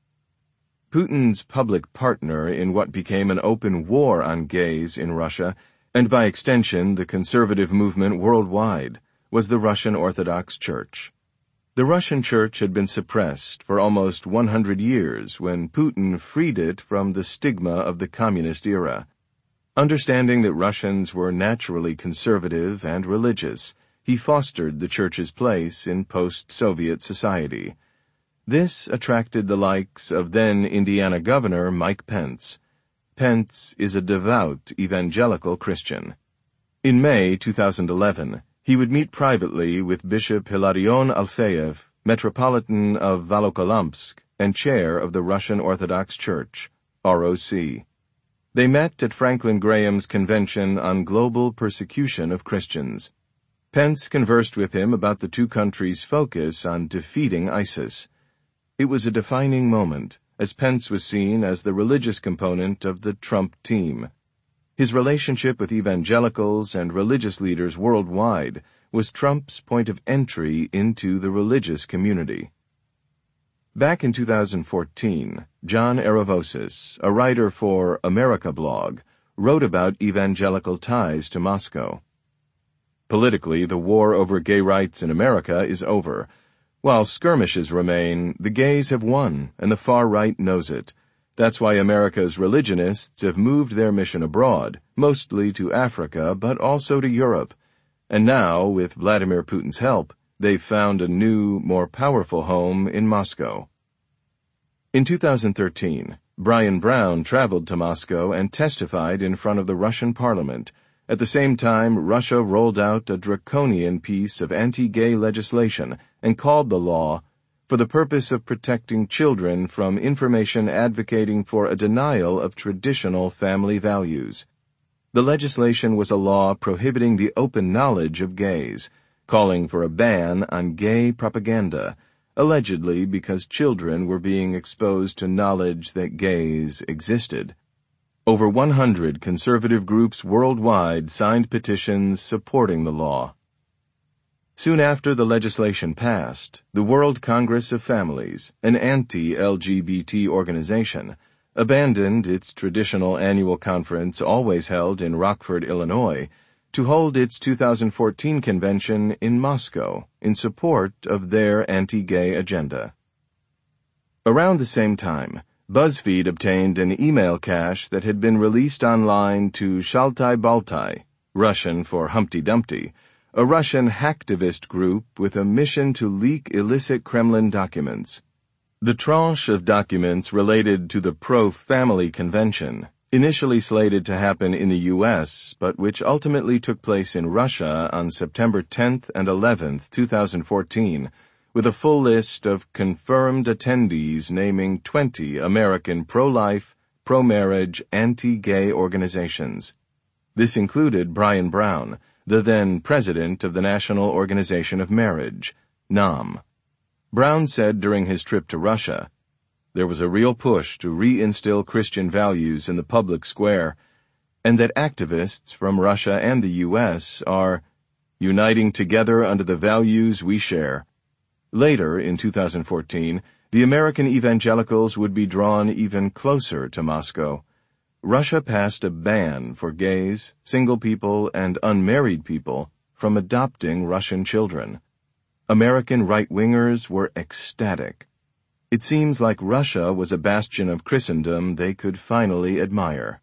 Putin's public partner in what became an open war on gays in Russia, and by extension the conservative movement worldwide, was the Russian Orthodox Church. The Russian Church had been suppressed for almost one hundred years when Putin freed it from the stigma of the communist era. Understanding that Russians were naturally conservative and religious, he fostered the Church's place in post-Soviet society. This attracted the likes of then Indiana Governor Mike Pence. Pence is a devout evangelical Christian. In May two thousand eleven, he would meet privately with Bishop Hilarion Alfeyev, Metropolitan of Volokоламск and chair of the Russian Orthodox Church, R O C. They met at Franklin Graham's Convention on Global Persecution of Christians. Pence conversed with him about the two countries' focus on defeating ISIS. It was a defining moment, as Pence was seen as the religious component of the Trump team. His relationship with evangelicals and religious leaders worldwide was Trump's point of entry into the religious community. Back in two thousand fourteen, John Aravosis, a writer for America Blog, wrote about evangelical ties to Moscow. Politically, the war over gay rights in America is over. While skirmishes remain, the gays have won, and the far right knows it. That's why America's religionists have moved their mission abroad, mostly to Africa, but also to Europe. And now, with Vladimir Putin's help, they've found a new, more powerful home in Moscow. In two thousand thirteen, Brian Brown traveled to Moscow and testified in front of the Russian parliament. At the same time, Russia rolled out a draconian piece of anti-gay legislation and called the law for the purpose of protecting children from information advocating for a denial of traditional family values. The legislation was a law prohibiting the open knowledge of gays, calling for a ban on gay propaganda, allegedly because children were being exposed to knowledge that gays existed. Over one hundred conservative groups worldwide signed petitions supporting the law. Soon after the legislation passed, the World Congress of Families, an anti-L G B T organization, abandoned its traditional annual conference always held in Rockford, Illinois, to hold its two thousand fourteen convention in Moscow in support of their anti-gay agenda. Around the same time, BuzzFeed obtained an email cache that had been released online to Shaltai Baltai, Russian for Humpty Dumpty, a Russian hacktivist group with a mission to leak illicit Kremlin documents. The tranche of documents related to the pro-family convention, initially slated to happen in the U S, but which ultimately took place in Russia on September tenth and eleventh, two thousand fourteen, with a full list of confirmed attendees naming twenty American pro-life, pro-marriage, anti-gay organizations. This included Brian Brown, the then president of the National Organization of Marriage, N A M. Brown said during his trip to Russia, "There was a real push to reinstill Christian values in the public square. and that activists from Russia and the U S are uniting together under the values we share. Later, in two thousand fourteen, the American evangelicals would be drawn even closer to Moscow. Russia passed a ban for gays, single people, and unmarried people from adopting Russian children. American right-wingers were ecstatic. It seems like Russia was a bastion of Christendom they could finally admire.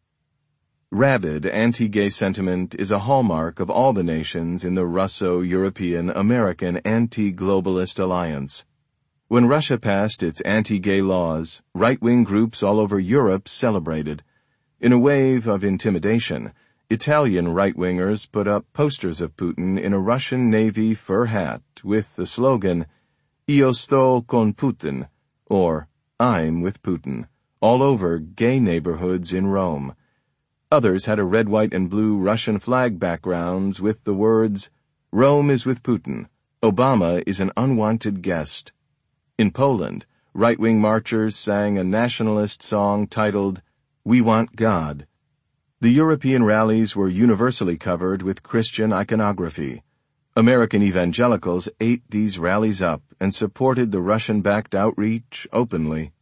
Rabid anti-gay sentiment is a hallmark of all the nations in the Russo-European-American anti-globalist alliance. When Russia passed its anti-gay laws, right-wing groups all over Europe celebrated. In a wave of intimidation, Italian right-wingers put up posters of Putin in a Russian Navy fur hat with the slogan, Io sto con Putin, or I'm with Putin, all over gay neighborhoods in Rome. Others had a red, white, and blue Russian flag backgrounds with the words, Rome is with Putin. Obama is an unwanted guest. In Poland, right-wing marchers sang a nationalist song titled, We Want God. The European rallies were universally covered with Christian iconography. American evangelicals ate these rallies up and supported the Russian-backed outreach openly.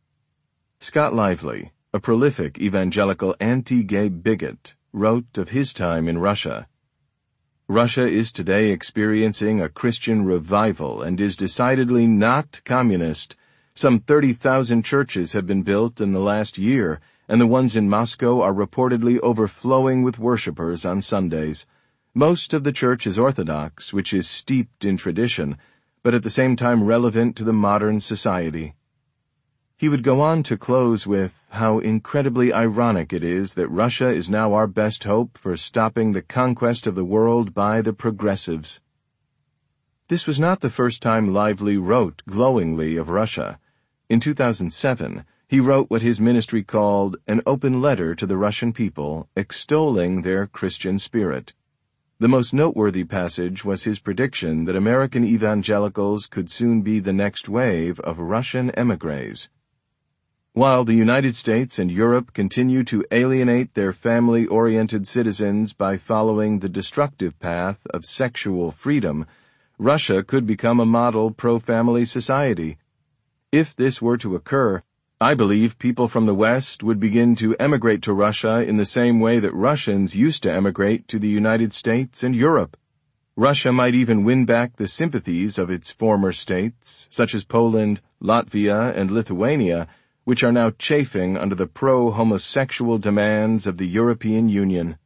Scott Lively, a prolific evangelical anti-gay bigot, wrote of his time in Russia. Russia is today experiencing a Christian revival and is decidedly not communist. Some thirty thousand churches have been built in the last year, and the ones in Moscow are reportedly overflowing with worshippers on Sundays. Most of the church is Orthodox, which is steeped in tradition, but at the same time relevant to the modern society. He would go on to close with how incredibly ironic it is that Russia is now our best hope for stopping the conquest of the world by the progressives. This was not the first time Lively wrote glowingly of Russia. In two thousand seven, he wrote what his ministry called an open letter to the Russian people, extolling their Christian spirit. The most noteworthy passage was his prediction that American evangelicals could soon be the next wave of Russian émigrés. While the United States and Europe continue to alienate their family-oriented citizens by following the destructive path of sexual freedom, Russia could become a model pro-family society. If this were to occur, I believe people from the West would begin to emigrate to Russia in the same way that Russians used to emigrate to the United States and Europe. Russia might even win back the sympathies of its former states, such as Poland, Latvia, and Lithuania, which are now chafing under the pro-homosexual demands of the European Union.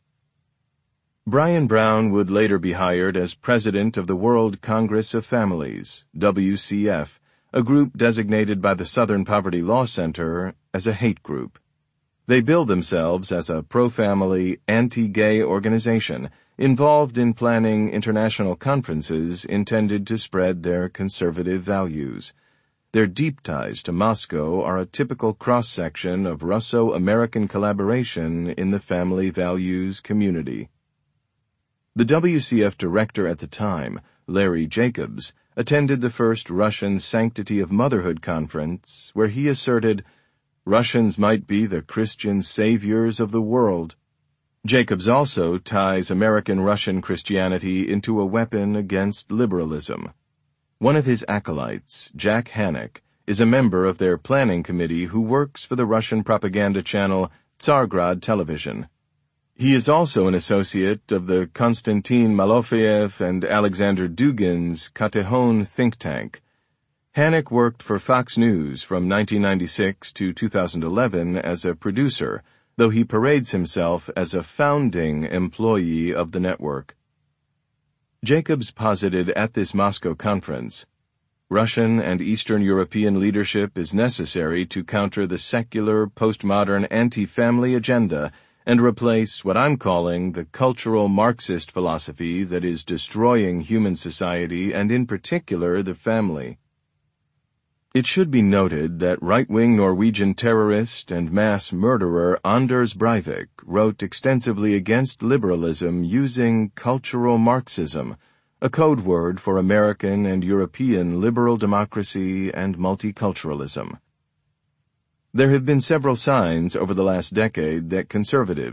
Brian Brown would later be hired as president of the World Congress of Families, W C F, a group designated by the Southern Poverty Law Center as a hate group. They bill themselves as a pro-family, anti-gay organization involved in planning international conferences intended to spread their conservative values. Their deep ties to Moscow are a typical cross-section of Russo-American collaboration in the family values community. The W C F director at the time, Larry Jacobs, attended the first Russian Sanctity of Motherhood conference, where he asserted, Russians might be the Christian saviors of the world. Jacobs also ties American-Russian Christianity into a weapon against liberalism. One of his acolytes, Jack Hannock, is a member of their planning committee who works for the Russian propaganda channel Tsargrad Television. He is also an associate of the Konstantin Malofeev and Alexander Dugin's Katehon think tank. Hannock worked for Fox News from nineteen ninety-six to two thousand eleven as a producer, though he parades himself as a founding employee of the network. Jacobs posited at this Moscow conference, Russian and Eastern European leadership is necessary to counter the secular, postmodern, anti-family agenda and replace what I'm calling the cultural Marxist philosophy that is destroying human society and in particular the family. It should be noted that right-wing Norwegian terrorist and mass murderer Anders Breivik wrote extensively against liberalism using cultural Marxism, a code word for American and European liberal democracy and multiculturalism. There have been several signs over the last decade that conservatives,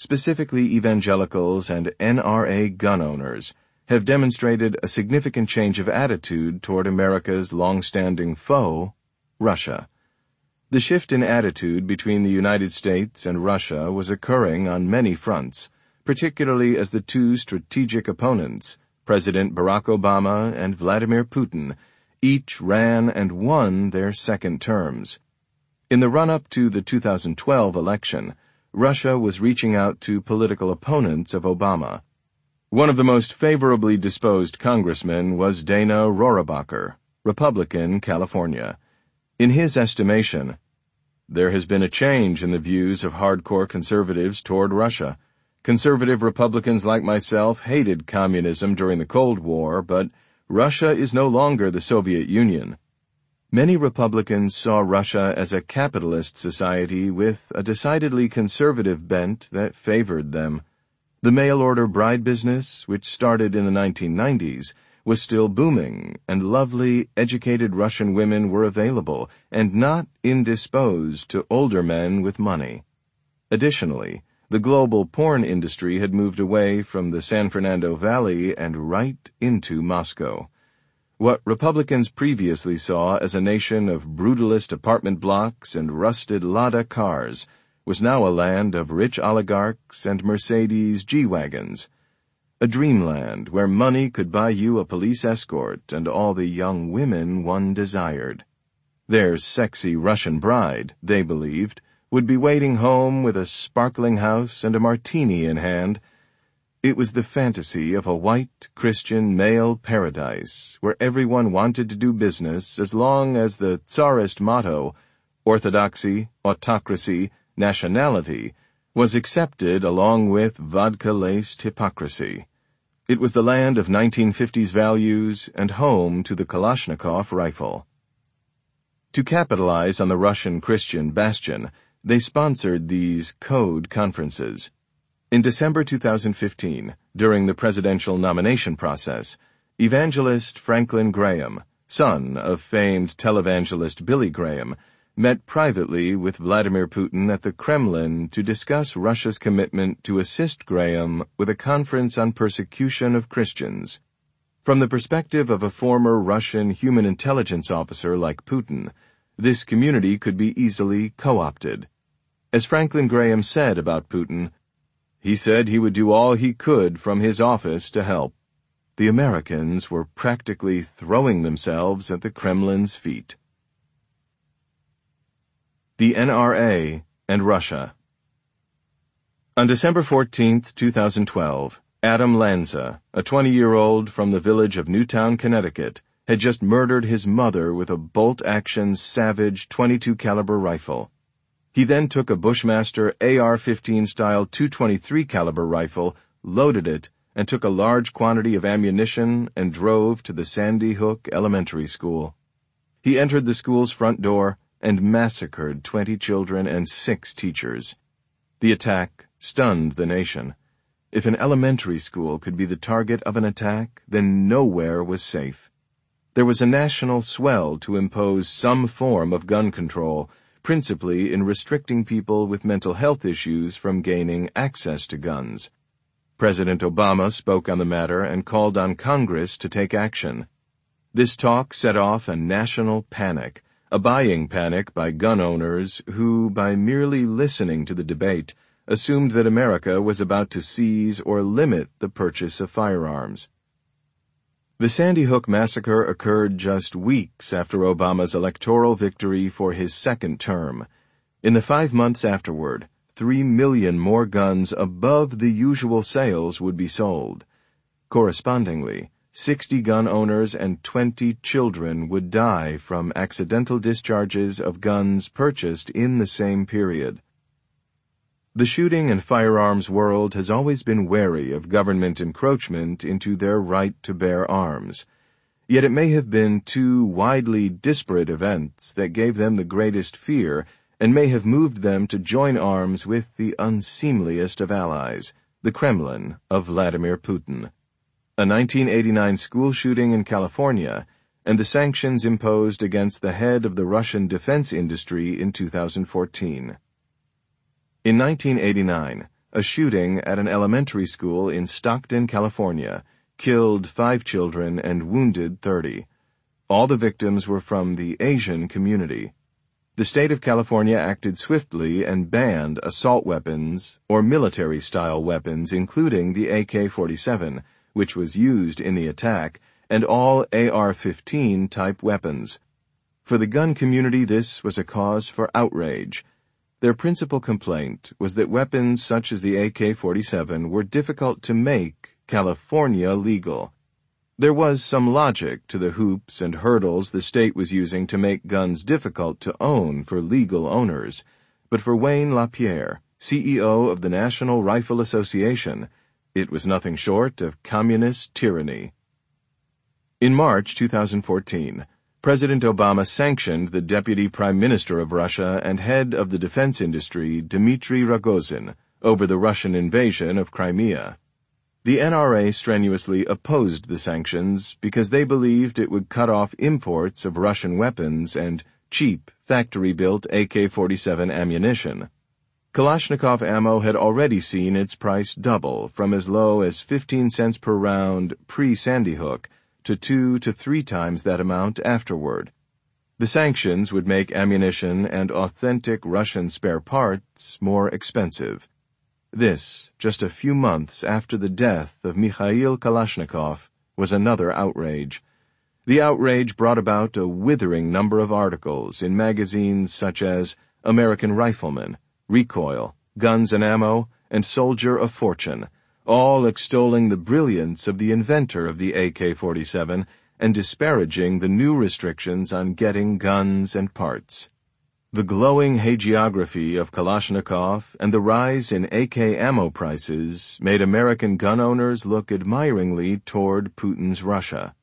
specifically evangelicals and N R A gun owners, have demonstrated a significant change of attitude toward America's long-standing foe, Russia. The shift in attitude between the United States and Russia was occurring on many fronts, particularly as the two strategic opponents, President Barack Obama and Vladimir Putin, each ran and won their second terms. In the run-up to the two thousand twelve election, Russia was reaching out to political opponents of Obama. One of the most favorably disposed congressmen was Dana Rohrabacher, Republican, California. In his estimation, there has been a change in the views of hardcore conservatives toward Russia. Conservative Republicans like myself hated communism during the Cold War, but Russia is no longer the Soviet Union. Many Republicans saw Russia as a capitalist society with a decidedly conservative bent that favored them. The mail-order bride business, which started in the nineteen nineties, was still booming, and lovely, educated Russian women were available and not indisposed to older men with money. Additionally, the global porn industry had moved away from the San Fernando Valley and right into Moscow. What Republicans previously saw as a nation of brutalist apartment blocks and rusted Lada cars was now a land of rich oligarchs and Mercedes G-Wagons. A dreamland where money could buy you a police escort and all the young women one desired. Their sexy Russian bride, they believed, would be waiting home with a sparkling house and a martini in hand. It was the fantasy of a white Christian male paradise where everyone wanted to do business as long as the Tsarist motto, orthodoxy, autocracy, nationality, was accepted along with vodka-laced hypocrisy. It was the land of nineteen fifties values and home to the Kalashnikov rifle. To capitalize on the Russian Christian bastion, they sponsored these code conferences. In December two thousand fifteen, during the presidential nomination process, evangelist Franklin Graham, son of famed televangelist Billy Graham, met privately with Vladimir Putin at the Kremlin to discuss Russia's commitment to assist Graham with a conference on persecution of Christians. From the perspective of a former Russian human intelligence officer like Putin, this community could be easily co-opted. As Franklin Graham said about Putin, he said he would do all he could from his office to help. The Americans were practically throwing themselves at the Kremlin's feet. The N R A and Russia. On December fourteenth, two thousand twelve, Adam Lanza, a twenty-year-old from the village of Newtown, Connecticut, had just murdered his mother with a bolt-action Savage twenty-two caliber rifle. He then took a Bushmaster A R fifteen style two twenty-three caliber rifle, loaded it, and took a large quantity of ammunition and drove to the Sandy Hook Elementary School. He entered the school's front door and massacred twenty children and six teachers. The attack stunned the nation. If an elementary school could be the target of an attack, then nowhere was safe. There was a national swell to impose some form of gun control, principally in restricting people with mental health issues from gaining access to guns. President Obama spoke on the matter and called on Congress to take action. This talk set off a national panic, a buying panic by gun owners who, by merely listening to the debate, assumed that America was about to seize or limit the purchase of firearms. The Sandy Hook massacre occurred just weeks after Obama's electoral victory for his second term. In the five months afterward, three million more guns above the usual sales would be sold. Correspondingly, sixty gun owners and twenty children would die from accidental discharges of guns purchased in the same period. The shooting and firearms world has always been wary of government encroachment into their right to bear arms. Yet it may have been two widely disparate events that gave them the greatest fear and may have moved them to join arms with the unseemliest of allies, the Kremlin of Vladimir Putin. A nineteen eighty-nine school shooting in California, and the sanctions imposed against the head of the Russian defense industry in two thousand fourteen. In nineteen eighty-nine, a shooting at an elementary school in Stockton, California, killed five children and wounded thirty. All the victims were from the Asian community. The state of California acted swiftly and banned assault weapons or military-style weapons, including the A K forty-seven, which was used in the attack, and all A R fifteen type weapons. For the gun community, this was a cause for outrage. Their principal complaint was that weapons such as the A K forty-seven were difficult to make California legal. There was some logic to the hoops and hurdles the state was using to make guns difficult to own for legal owners, but for Wayne LaPierre, C E O of the National Rifle Association, it was nothing short of communist tyranny. In March two thousand fourteen, President Obama sanctioned the Deputy Prime Minister of Russia and head of the defense industry, Dmitry Rogozin, over the Russian invasion of Crimea. The N R A strenuously opposed the sanctions because they believed it would cut off imports of Russian weapons and cheap, factory-built A K forty-seven ammunition. Kalashnikov ammo had already seen its price double from as low as fifteen cents per round pre-Sandy Hook to two to three times that amount afterward. The sanctions would make ammunition and authentic Russian spare parts more expensive. This, just a few months after the death of Mikhail Kalashnikov, was another outrage. The outrage brought about a withering number of articles in magazines such as American Rifleman, Recoil, Guns and Ammo, and Soldier of Fortune, all extolling the brilliance of the inventor of the A K forty-seven and disparaging the new restrictions on getting guns and parts. The glowing hagiography of Kalashnikov and the rise in A K ammo prices made American gun owners look admiringly toward Putin's Russia.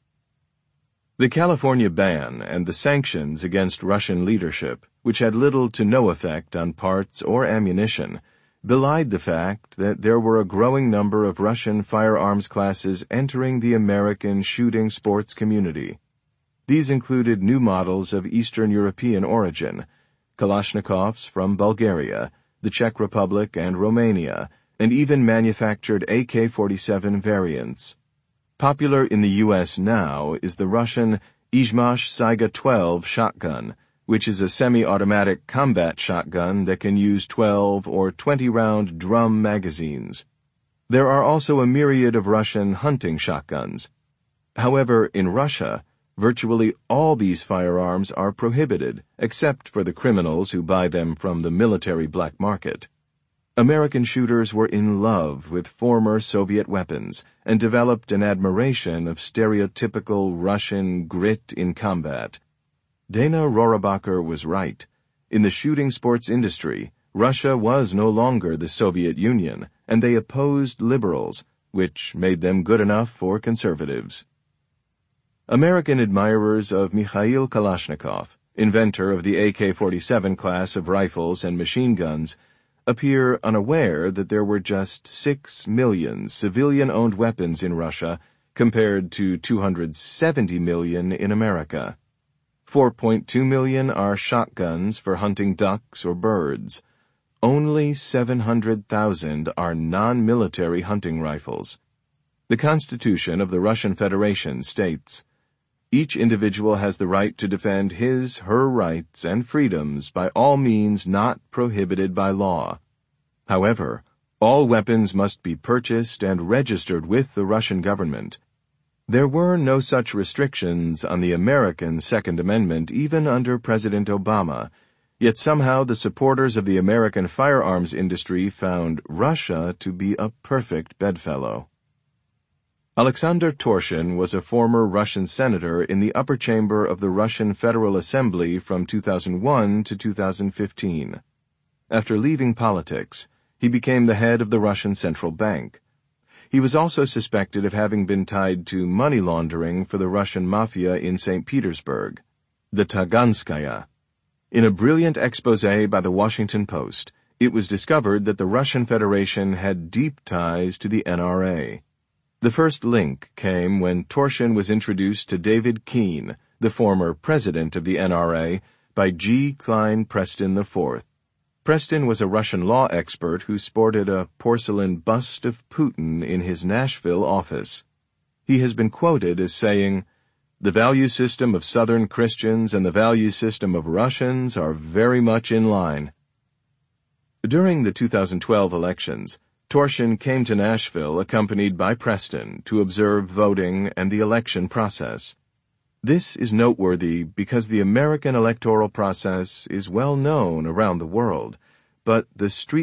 The California ban and the sanctions against Russian leadership, which had little to no effect on parts or ammunition, belied the fact that there were a growing number of Russian firearms classes entering the American shooting sports community. These included new models of Eastern European origin, Kalashnikovs from Bulgaria, the Czech Republic, and Romania, and even manufactured A K forty-seven variants. Popular in the U S now is the Russian Izhmash Saiga twelve shotgun, which is a semi-automatic combat shotgun that can use twelve or twenty-round drum magazines. There are also a myriad of Russian hunting shotguns. However, in Russia, virtually all these firearms are prohibited, except for the criminals who buy them from the military black market. American shooters were in love with former Soviet weapons and developed an admiration of stereotypical Russian grit in combat. Dana Rohrabacher was right. In the shooting sports industry, Russia was no longer the Soviet Union, and they opposed liberals, which made them good enough for conservatives. American admirers of Mikhail Kalashnikov, inventor of the A K forty-seven class of rifles and machine guns, appear unaware that there were just six million civilian-owned weapons in Russia compared to two hundred seventy million in America. four point two million are shotguns for hunting ducks or birds. Only seven hundred thousand are non-military hunting rifles. The Constitution of the Russian Federation states, "Each individual has the right to defend his, her rights and freedoms by all means not prohibited by law." However, all weapons must be purchased and registered with the Russian government. There were no such restrictions on the American Second Amendment even under President Obama, yet somehow the supporters of the American firearms industry found Russia to be a perfect bedfellow. Alexander Torshin was a former Russian senator in the upper chamber of the Russian Federal Assembly from two thousand one to two thousand fifteen. After leaving politics, he became the head of the Russian Central Bank. He was also suspected of having been tied to money laundering for the Russian mafia in Saint Petersburg, the Taganskaya. In a brilliant exposé by the Washington Post, it was discovered that the Russian Federation had deep ties to the N R A. The first link came when Torshin was introduced to David Keene, the former president of the N R A, by G. Klein Preston the fourth. Preston was a Russian law expert who sported a porcelain bust of Putin in his Nashville office. He has been quoted as saying, "The value system of Southern Christians and the value system of Russians are very much in line." During the two thousand twelve elections, Torshin came to Nashville accompanied by Preston to observe voting and the election process. This is noteworthy because the American electoral process is well known around the world, but the street